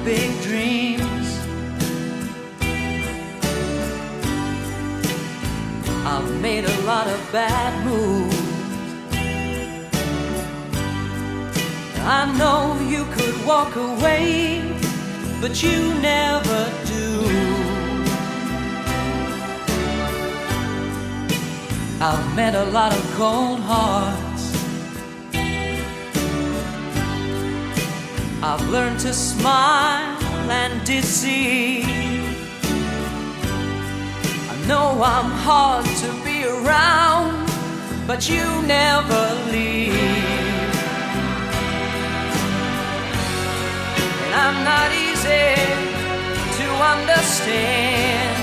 big dreams. I've made a lot of bad moves. I know you could walk away, but you never do. I've met a lot of cold hearts. I've learned to smile and deceive. I know I'm hard to be around, but you never leave. And I'm not easy to understand,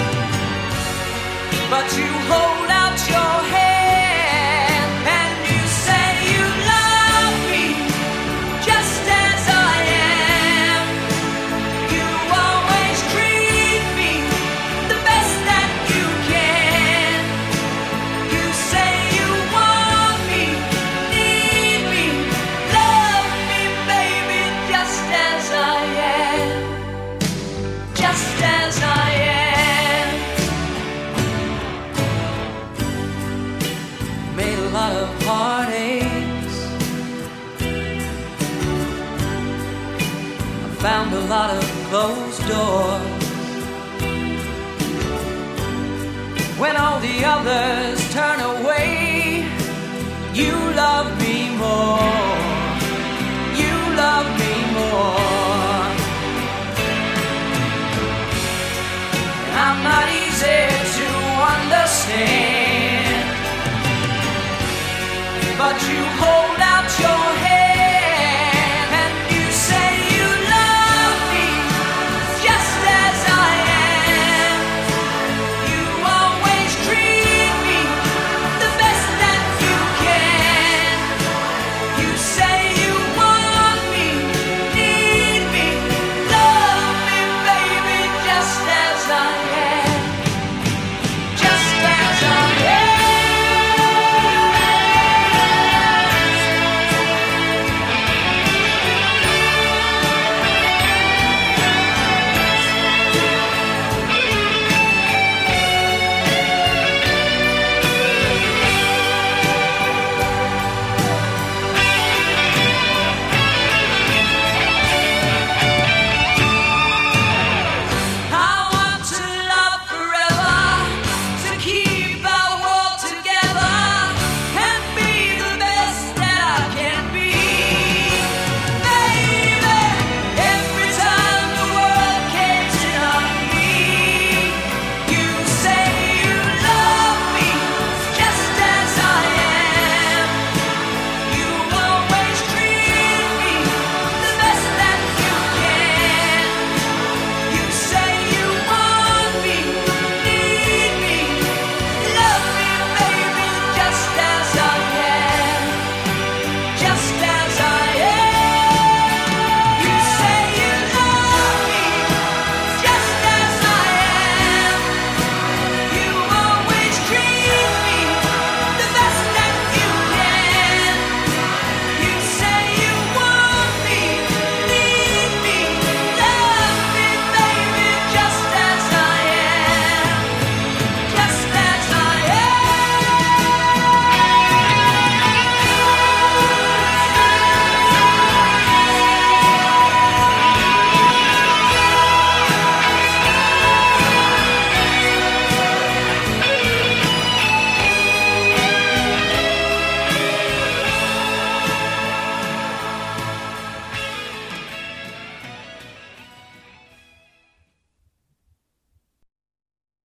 but you hold out your hand and you say you love me just as I am. You always treat me the best that you can. You say you want me, need me, love me, baby, just as I am. Just as I am. Made a lot of heartaches. I found a lot of closed doors. When all the others turn away, you love me more.